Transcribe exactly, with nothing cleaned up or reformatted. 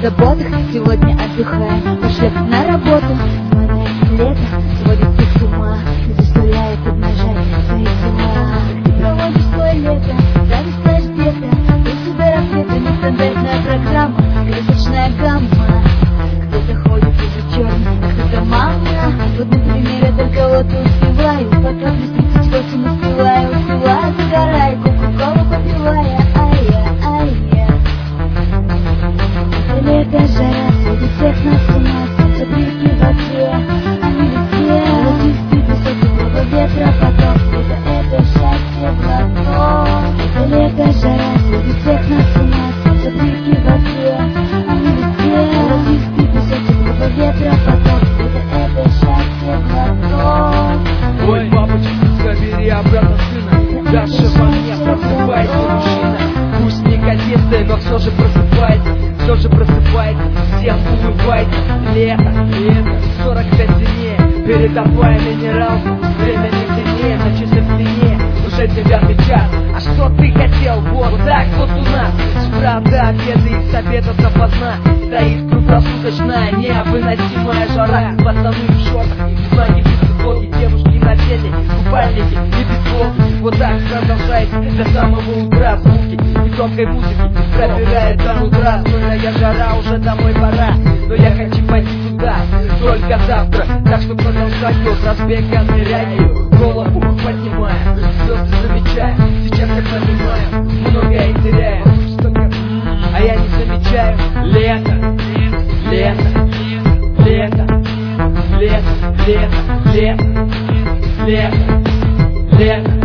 заботах, сегодня отдыхаем, пошли на работу. Звонит лето, сводит их с ума, заставляет обнажать свои тела. Ты проводишь свое лето, зависаешь где-то, пусть до рассвета, нестандартная программа, красочная гамма. Кто-то ходит уже черный, а кто-то мама. Вот, например, я только вот успеваю, потом снится чего-то не успеваю, успеваю, загораю, кока-колу попивая, ай-я, ай-я. Лето, жара, сводит всех нас с ума, солнце, блики в воде, они везде. Лучистый песок, теплого ветра, поток, это, это счастье, глоток. Это лето, жара, сводит всех нас с ума, солнце, блики в воде, они везде. Лучистый песок, теплого ветра, поток, это, это счастье, глоток. Ой, папочка, забери обратно сына, даже во мне просыпается мужчина. Пусть не кадетная, но все же просыпается, все же просыпается, всем улыбается. Лето, лето, сорок пять сильнее, передавая минерал, время не длиннее, на часах длиннее, уже девятый час. А что ты хотел? Вот так вот у нас с утра до обеда и с обеда до поздна стоит круглосуточная невыносимая жара. Пацаны в шортах, и весна не без футболки, девушки на теле, купальники и бейсболки. Вот так продолжается до самого утра. Звуки негромкой музыки пробирает до утра. Знойная жара, уже домой пора, но я хочу пойти туда только завтра. Так что продолжаю разбега, ныряю, голову поднимаю, звезды замечаю. Сейчас я понимаю, многое теряю, столько, а я не замечаю. Лето, лето, лето, лето, лето, лето, лето, лето.